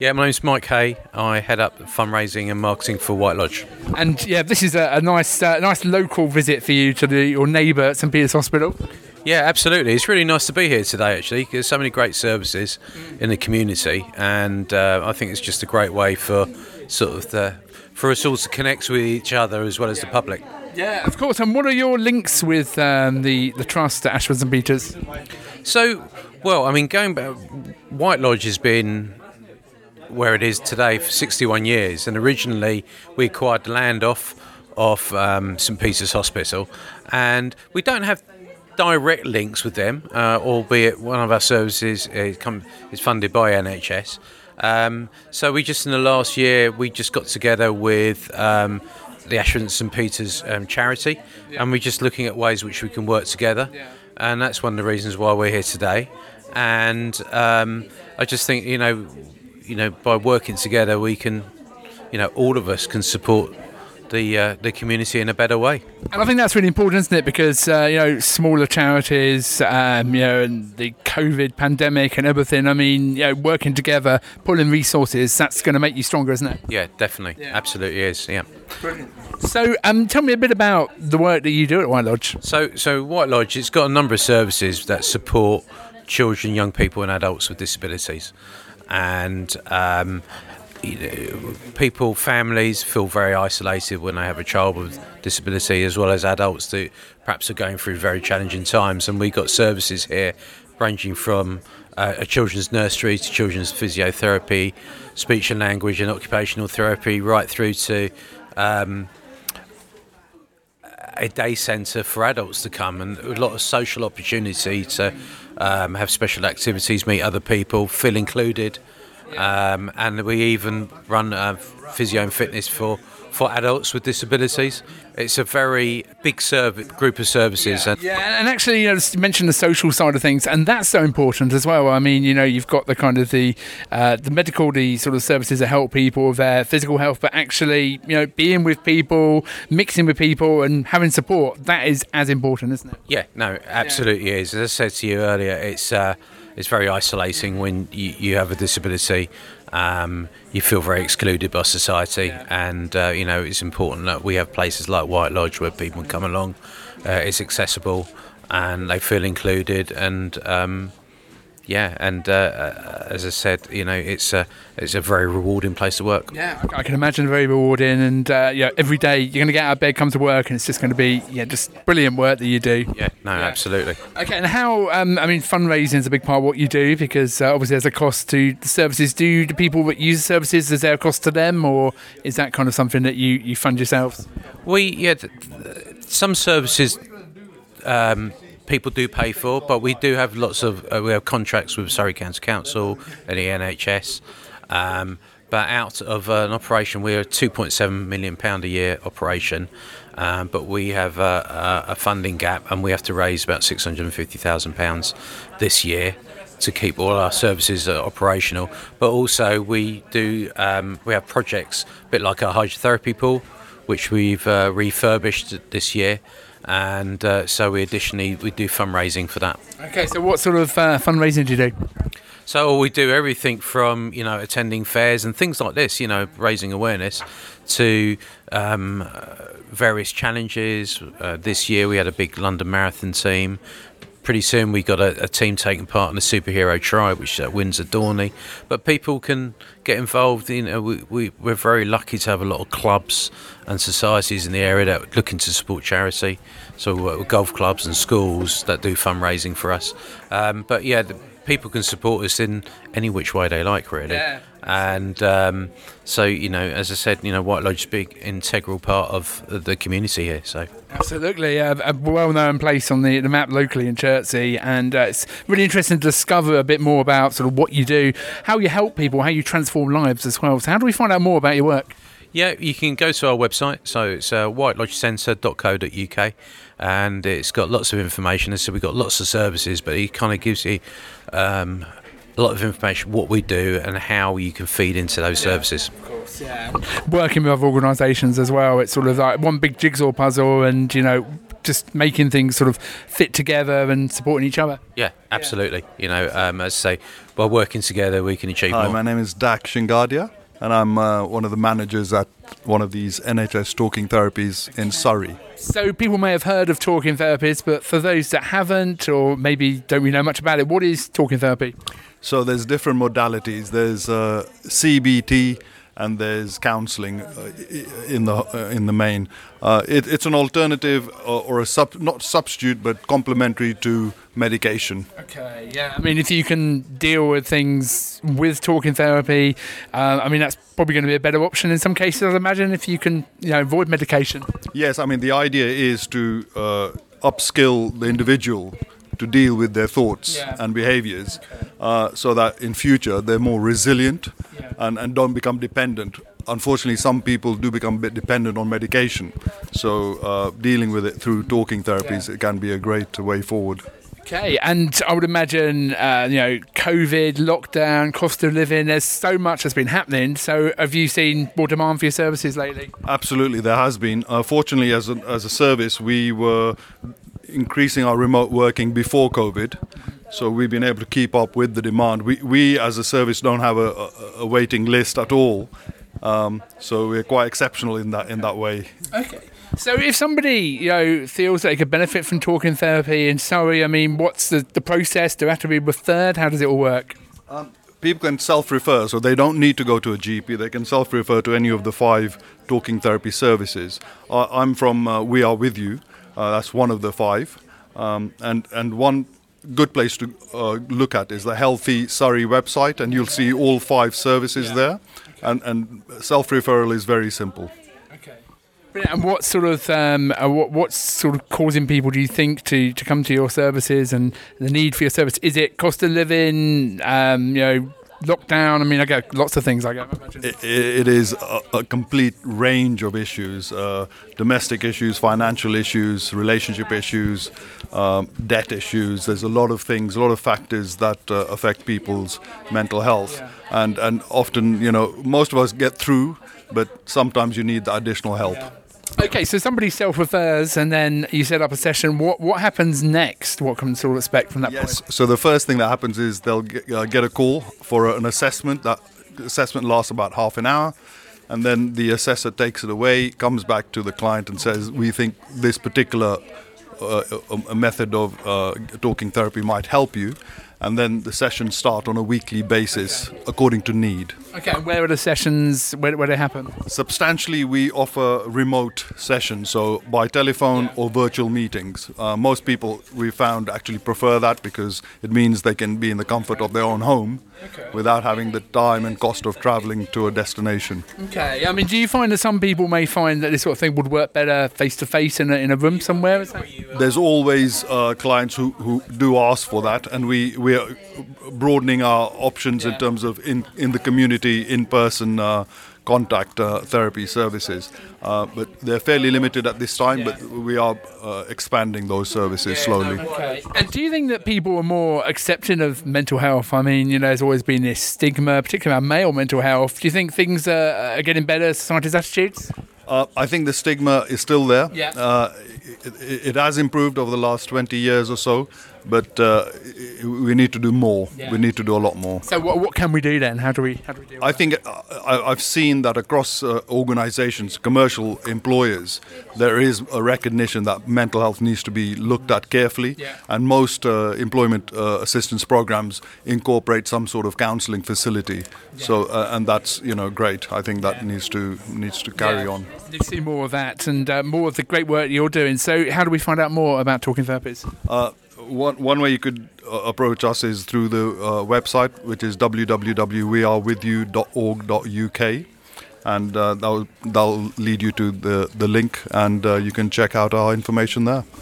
Yeah, my name's Mike Hay. I head up fundraising and marketing for White Lodge. And yeah, this is a nice local visit for you to your neighbour at St Peter's Hospital. Yeah, absolutely. It's really nice to be here today, actually. There's so many great services in the community, and I think it's just a great way for for us all to connect with each other as well as the public. Yeah, of course. And what are your links with the trust at Ashford St Peter's? So, well, I mean, going back, White Lodge has been where it is today for 61 years, and originally we acquired the land off St Peter's Hospital, and we don't have direct links with them, albeit one of our services is funded by NHS. So we just in the last year we just got together with the Ashford St Peter's charity, and we're just looking at ways which we can work together, and that's one of the reasons why we're here today. And I just think by working together we can, all of us can support the community in a better way. And I think that's really important, isn't it? Because smaller charities, and the COVID pandemic and everything. I mean, working together, pulling resources, that's going to make you stronger, isn't it? Yeah, definitely, absolutely is. Yeah. Brilliant. So, tell me a bit about the work that you do at White Lodge. So White Lodge, it's got a number of services that support children, young people, and adults with disabilities, and families feel very isolated when they have a child with disability, as well as adults that perhaps are going through very challenging times. And we've got services here ranging from a children's nursery to children's physiotherapy, speech and language and occupational therapy, right through to a day centre for adults to come, and a lot of social opportunity to have special activities, meet other people, feel included. And we even run physio and fitness for adults with disabilities. It's a very big group of services. And actually, you mentioned the social side of things, and that's so important as well. I mean, you've got the kind of the medical, the sort of services that help people with their physical health, but actually, being with people, mixing with people, and having support, that is as important, isn't it? Yeah, no, absolutely is. As I said to you earlier, it's very isolating when you have a disability. You feel very excluded by society, and it's important that we have places like White Lodge where people can come along, it's accessible, and they feel included. And as I said, it's a very rewarding place to work. Yeah, I can imagine very rewarding, and every day you're going to get out of bed, come to work, and it's just going to be just brilliant work that you do. Yeah, absolutely. Okay, and how? Fundraising is a big part of what you do, because obviously there's a cost to the services. Do the people that use the services, is there a cost to them, or is that kind of something that you fund yourselves? Some services people do pay for, but we do have lots of we have contracts with Surrey County Council and the NHS. But out of an operation, we're a £2.7 million a year operation, but we have a funding gap, and we have to raise about £650,000 this year to keep all our services operational. But also we have projects a bit like our hydrotherapy pool, which we've refurbished this year. And so we do fundraising for that. Okay, so what sort of fundraising do you do? So we do everything from attending fairs and things like this, raising awareness, to various challenges. This year we had a big London Marathon team. Pretty soon we got a team taking part in the Superhero Tribe, which is at Windsor Dorney. But people can get involved. We're very lucky to have a lot of clubs and societies in the area that are looking to support charity. So we work with golf clubs and schools that do fundraising for us. People can support us in any which way they like, really. Yeah. And so, as I said, White Lodge is a big integral part of the community here. So absolutely, a well-known place on the map locally in Chertsey, and it's really interesting to discover a bit more about sort of what you do, how you help people, how you transform lives as well. So how do we find out more about your work? Yeah, you can go to our website, so it's whitelodgecentre.co.uk, and it's got lots of information. So we've got lots of services, but it kind of gives you a lot of information, what we do and how you can feed into those services. Of course, yeah. Working with other organisations as well, it's sort of like one big jigsaw puzzle, and just making things sort of fit together and supporting each other. Yeah, absolutely. You know, as I say, by working together, we can achieve Hi, more. my name is Dak Shingadia, and I'm one of the managers at one of these NHS talking therapies in Surrey. So people may have heard of talking therapies, but for those that haven't, or maybe don't really know much about it, what is talking therapy? So there's different modalities. There's CBT and there's counselling in the main. It's an alternative or not substitute, but complementary to medication. Okay, yeah. I mean, if you can deal with things with talking therapy, I mean, that's probably going to be a better option in some cases, I'd imagine, if you can, avoid medication. Yes, I mean, the idea is to upskill the individual to deal with their thoughts and behaviors, so that in future they're more resilient and don't become dependent. Unfortunately, some people do become a bit dependent on medication. So dealing with it through talking therapies, it can be a great way forward. Okay, and I would imagine, COVID, lockdown, cost of living, there's so much that's been happening. So have you seen more demand for your services lately? Absolutely, there has been. Fortunately, as a service, we were increasing our remote working before COVID. So we've been able to keep up with the demand. We as a service don't have a waiting list at all. So we're quite exceptional in that way. Okay. So if somebody, feels that they could benefit from talking therapy in Surrey, I mean, what's the process? Do they have to be referred? How does it all work? People can self-refer, so they don't need to go to a GP. They can self-refer to any of the 5 talking therapy services. I'm from We Are With You. That's one of the 5. And one good place to look at is the Healthy Surrey website, and you'll see all 5 services there. And self-referral is very simple. And what sort of what's sort of causing people, do you think, to come to your services and the need for your service? Is it cost of living, lockdown? I mean, I get lots of things. I imagine it is a complete range of issues: domestic issues, financial issues, relationship issues, debt issues. There's a lot of things, a lot of factors that affect people's mental health, and often, most of us get through, but sometimes you need the additional help. Okay, so somebody self-refers and then you set up a session. What happens next? What can sort of expect from that point? So the first thing that happens is they'll get a call for an assessment. That assessment lasts about half an hour, and then the assessor takes it away, comes back to the client and says, we think this particular method of talking therapy might help you. And then the sessions start on a weekly basis according to need. Okay, and where are the sessions, where they happen? Substantially, we offer remote sessions, so by telephone or virtual meetings. Most people, we found, actually prefer that because it means they can be in the comfort of their own home without having the time and cost of travelling to a destination. Okay, I mean, do you find that some people may find that this sort of thing would work better face-to-face in a room somewhere? There's always clients who do ask for that, and we are broadening our options in terms of in the community, in-person contact therapy services. But they're fairly limited at this time, but we are expanding those services slowly. Okay. And do you think that people are more accepting of mental health? I mean, there's always been this stigma, particularly around male mental health. Do you think things are getting better, society's attitudes? I think the stigma is still there. Yeah. It has improved over the last 20 years or so, but we need to do more. Yeah. We need to do a lot more. So what can we do then? How do we deal with I think I've seen that across organizations, commercial employers, there is a recognition that mental health needs to be looked at carefully, and most employment assistance programs incorporate some sort of counseling facility. So and that's great. I think that needs to carry on. You see more of that and more of the great work you're doing. So how do we find out more about Talking Therapies? One way you could approach us is through the website, which is www.wearewithyou.org.uk, and that'll lead you to the link, and you can check out our information there.